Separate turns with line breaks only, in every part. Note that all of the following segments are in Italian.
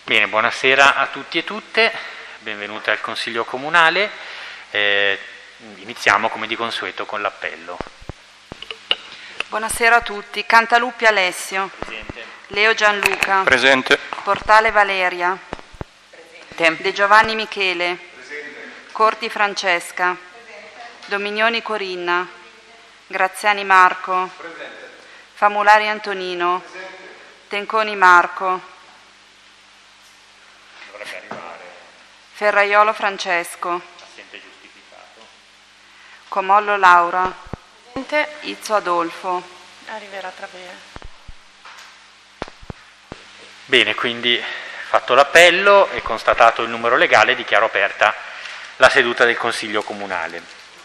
Bene, buonasera a tutti e tutte, benvenuti al Consiglio Comunale. Iniziamo come di consueto con l'appello.
Buonasera a tutti. Cantaluppi Alessio.
Presente.
Leo Gianluca.
Presente.
Portale Valeria. Presente. De Giovanni Michele. Presente. Corti Francesca. Presente. Dominioni Corinna. Graziani Marco. Presente. Famulari Antonino. Presente. Tenconi Marco.
Dovrebbe arrivare.
Ferraiolo Francesco.
Assente giustificato.
Comollo Laura.
Presente.
Izzo Adolfo.
Arriverà tra breve.
Bene, quindi fatto l'appello e constatato il numero legale, dichiaro aperta la seduta del Consiglio Comunale.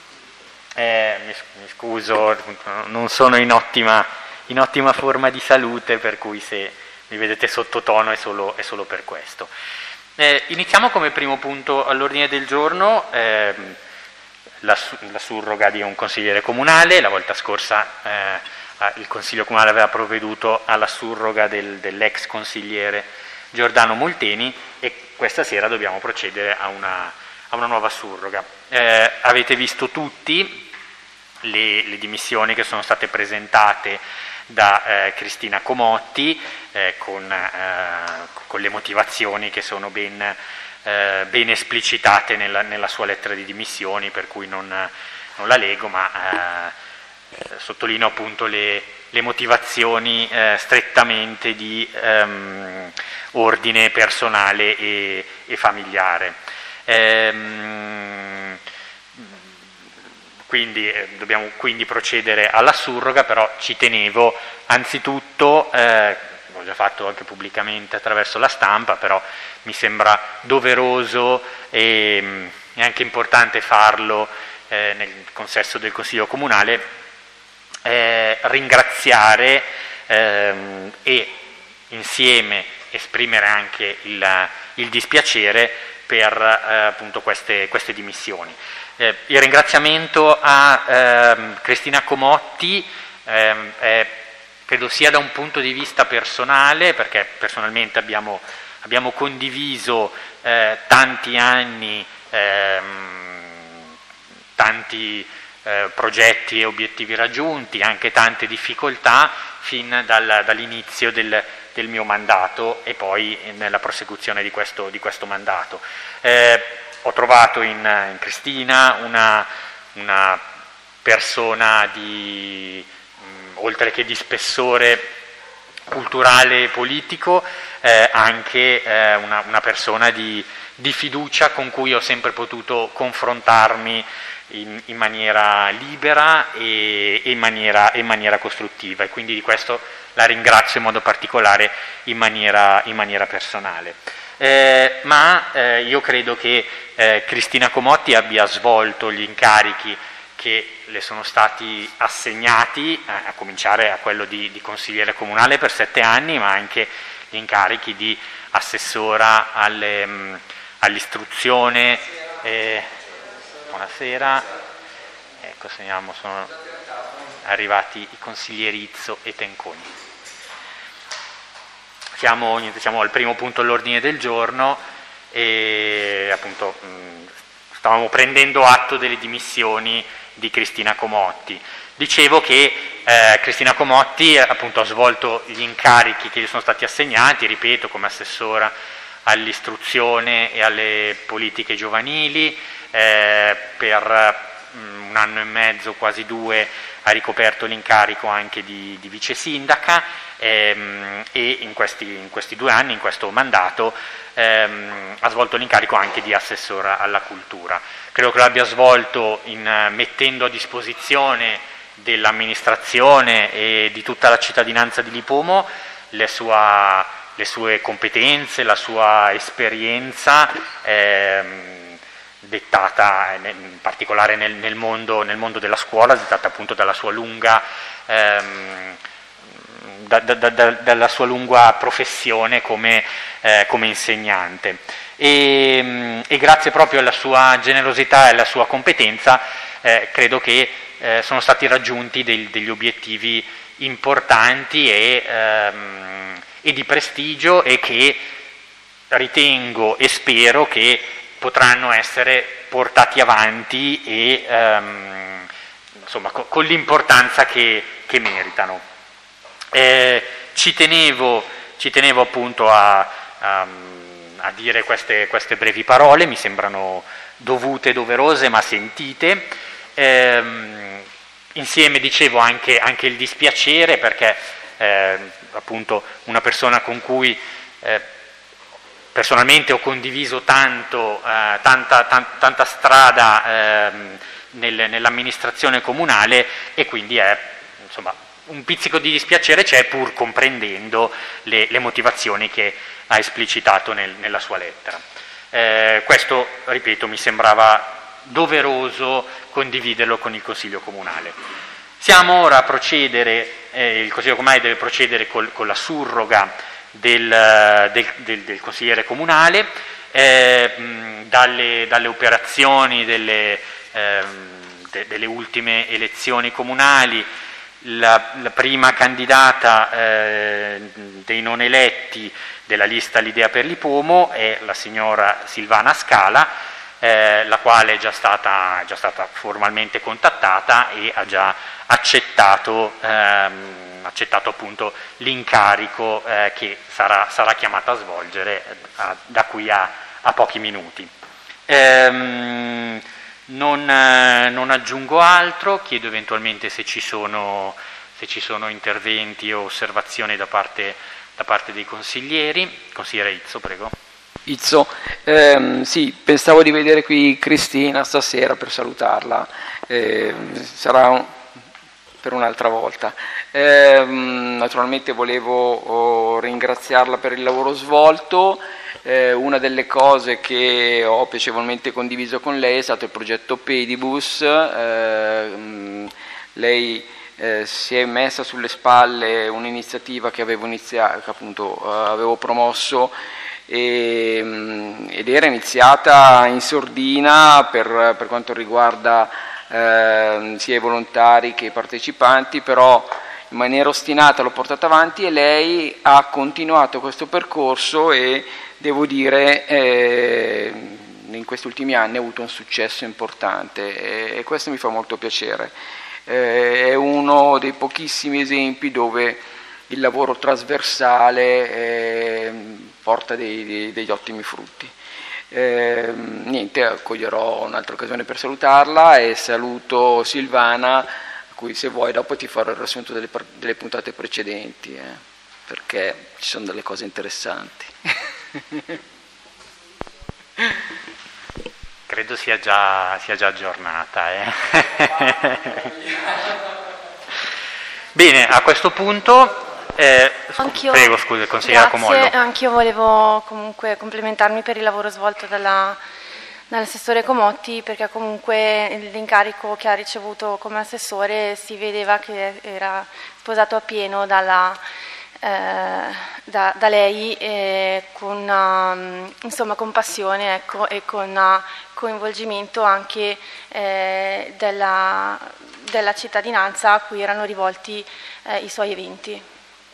Mi scuso, non sono in ottima forma di salute, per cui se mi vedete sottotono è solo per questo. Iniziamo come primo punto all'ordine del giorno la surroga di un consigliere comunale. La volta scorsa il Consiglio Comunale aveva provveduto alla surroga dell'ex consigliere Giordano Molteni e questa sera dobbiamo procedere a una nuova surroga. Avete visto tutti le dimissioni che sono state presentate da Cristina Comotti con le motivazioni che sono ben esplicitate nella sua lettera di dimissioni, per cui non la leggo, ma sottolineo appunto le motivazioni strettamente di ordine personale e familiare. Quindi dobbiamo procedere alla surroga, però ci tenevo anzitutto, l'ho già fatto anche pubblicamente attraverso la stampa, però mi sembra doveroso e anche importante farlo nel consesso del Consiglio Comunale, ringraziare e insieme esprimere anche il dispiacere per appunto queste dimissioni. Il ringraziamento a Cristina Comotti credo sia da un punto di vista personale, perché personalmente abbiamo condiviso tanti anni, tanti progetti e obiettivi raggiunti, anche tante difficoltà fin dall'inizio del mio mandato e poi nella prosecuzione di questo mandato. Ho trovato in Cristina una persona oltre che di spessore culturale e politico, anche una persona di fiducia con cui ho sempre potuto confrontarmi in maniera libera e in maniera costruttiva, e quindi di questo la ringrazio in modo particolare in maniera personale. Ma io credo che Cristina Comotti abbia svolto gli incarichi che le sono stati assegnati, a cominciare a quello di consigliere comunale per 7 anni, ma anche gli incarichi di assessora all'istruzione. Buonasera, ecco, segniamo, sono arrivati i consiglieri Izzo e Tenconi. Siamo al primo punto all'ordine del giorno e appunto stavamo prendendo atto delle dimissioni di Cristina Comotti. Dicevo che Cristina Comotti appunto ha svolto gli incarichi che gli sono stati assegnati, ripeto, come assessora all'istruzione e alle politiche giovanili. Per 1 anno e mezzo, quasi 2, ha ricoperto l'incarico anche di vice sindaca e in questi 2 anni, in questo mandato, ha svolto l'incarico anche di assessora alla cultura. Credo che l'abbia svolto mettendo a disposizione dell'amministrazione e di tutta la cittadinanza di Lipomo le sue competenze, la sua esperienza, dettata in particolare nel mondo della scuola, dettata appunto dalla sua lunga professione come insegnante, e grazie proprio alla sua generosità e alla sua competenza credo che sono stati raggiunti degli obiettivi importanti e di prestigio, e che ritengo e spero che potranno essere portati avanti e insomma, con l'importanza che meritano. Ci tenevo appunto a dire queste brevi parole, mi sembrano dovute, doverose, ma sentite. Insieme, dicevo, anche il dispiacere, perché appunto una persona con cui personalmente ho condiviso tanta strada nell'amministrazione comunale, e quindi insomma, un pizzico di dispiacere c'è, pur comprendendo le motivazioni che ha esplicitato nella sua lettera. Questo, ripeto, mi sembrava doveroso condividerlo con il Consiglio Comunale. Siamo ora a procedere, il Consiglio Comunale deve procedere con la surroga del consigliere comunale. Dalle operazioni delle ultime elezioni comunali, la prima candidata dei non eletti della lista L'Idea per l'Ipomo è la signora Silvana Scala, la quale è già stata formalmente contattata e ha già accettato appunto l'incarico che sarà chiamata a svolgere da qui a pochi minuti. Non aggiungo altro, chiedo eventualmente se ci sono interventi o osservazioni da parte dei consiglieri. Consigliere Izzo, prego.
Izzo, sì, pensavo di vedere qui Cristina stasera per salutarla, sarà per un'altra volta. Naturalmente volevo ringraziarla per il lavoro svolto. Una delle cose che ho piacevolmente condiviso con lei è stato il progetto Pedibus. Lei si è messa sulle spalle un'iniziativa che avevo avevo promosso ed era iniziata in sordina per quanto riguarda sia i volontari che i partecipanti, però in maniera ostinata l'ho portata avanti e lei ha continuato questo percorso e devo dire in questi ultimi anni ha avuto un successo importante e questo mi fa molto piacere. È uno dei pochissimi esempi dove il lavoro trasversale porta degli ottimi frutti. Niente, accoglierò un'altra occasione per salutarla e saluto Silvana, a cui se vuoi dopo ti farò il riassunto delle puntate precedenti, perché ci sono delle cose interessanti.
Credo sia già aggiornata. Bene, a questo punto prego, scusa, consigliera Comollo.
Anch'io volevo comunque complimentarmi per il lavoro svolto dall'assessore Comotti, perché comunque l'incarico che ha ricevuto come assessore si vedeva che era sposato appieno da lei, con passione, ecco, e con coinvolgimento anche della cittadinanza a cui erano rivolti i suoi eventi.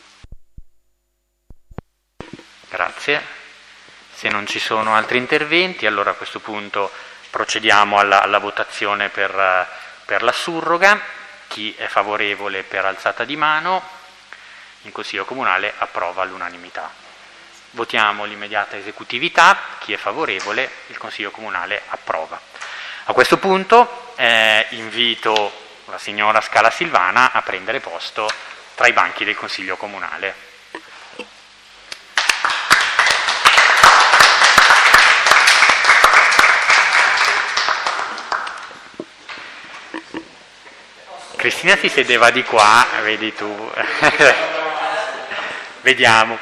Grazie. Se non ci sono altri interventi, allora a questo punto procediamo alla votazione per la surroga. Chi è favorevole per alzata di mano? Il Consiglio Comunale approva all'unanimità. Votiamo l'immediata esecutività. Chi è favorevole? Il Consiglio Comunale approva. A questo punto invito la signora Scala Silvana a prendere posto tra i banchi del Consiglio Comunale. Cristina si sedeva di qua, vedi tu. Vediamo.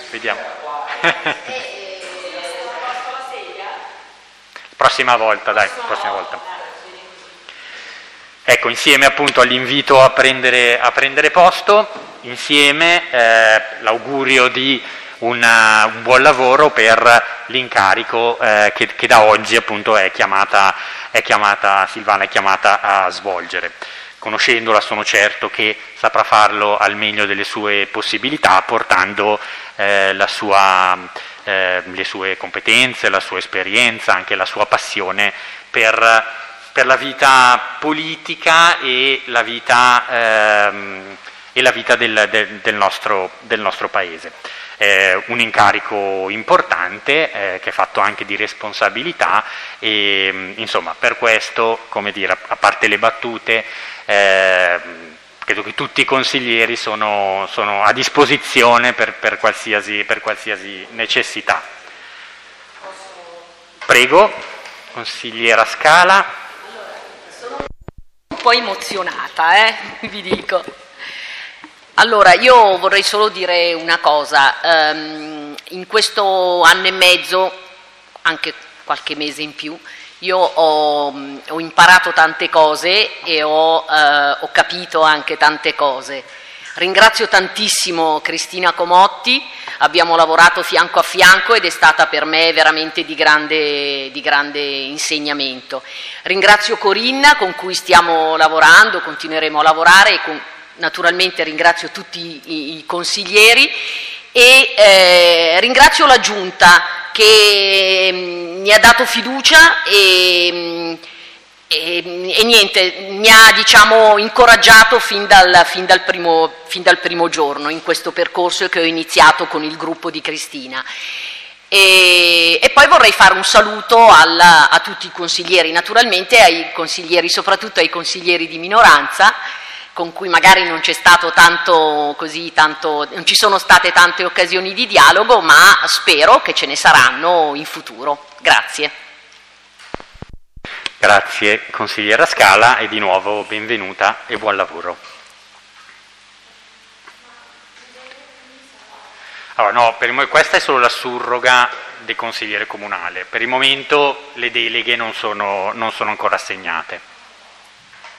Prossima volta, dai, prossima volta. Ecco, insieme appunto all'invito a prendere posto, insieme l'augurio di un buon lavoro per l'incarico che da oggi appunto Silvana è chiamata a svolgere. Conoscendola sono certo che saprà farlo al meglio delle sue possibilità, portando la sua le sue competenze, la sua esperienza, anche la sua passione per la vita politica e la vita del nostro Paese. Un incarico importante che è fatto anche di responsabilità e insomma per questo, come dire, a parte le battute, credo che tutti i consiglieri sono a disposizione per qualsiasi necessità. Prego, consigliera Scala.
Sono un po' emozionata, vi dico. Allora, io vorrei solo dire una cosa. In questo anno e mezzo, anche qualche mese in più, io ho imparato tante cose e ho capito anche tante cose. Ringrazio tantissimo Cristina Comotti, abbiamo lavorato fianco a fianco ed è stata per me veramente di grande insegnamento. Ringrazio Corinna con cui stiamo lavorando, continueremo a lavorare, e naturalmente ringrazio tutti i consiglieri e ringrazio la Giunta che mi ha dato fiducia e niente, mi ha incoraggiato fin dal primo giorno in questo percorso che ho iniziato con il gruppo di Cristina. E poi vorrei fare un saluto a tutti i consiglieri, naturalmente ai consiglieri, soprattutto ai consiglieri di minoranza, con cui magari non c'è stato non ci sono state tante occasioni di dialogo, ma spero che ce ne saranno in futuro. Grazie.
Grazie consigliera Scala e di nuovo benvenuta e buon lavoro. Allora, no, questa è solo la surroga del consigliere comunale. Per il momento le deleghe non sono ancora assegnate.